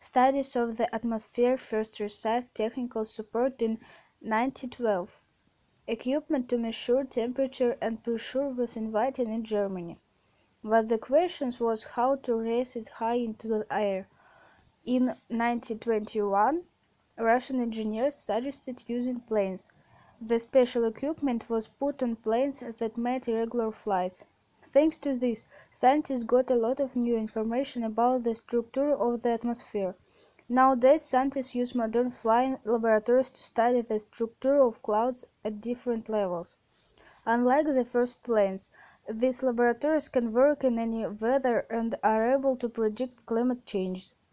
Studies of the atmosphere first received technical support in 1912. Equipment to measure temperature and pressure was invented in Germany. But the question was how to raise it high into the air. In 1921, Russian engineers suggested using planes. The special equipment was put on planes that made irregular flights. Thanks to this, scientists got a lot of new information about the structure of the atmosphere. Nowadays, scientists use modern flying laboratories to study the structure of clouds at different levels. Unlike the first planes, these laboratories can work in any weather and are able to predict climate change.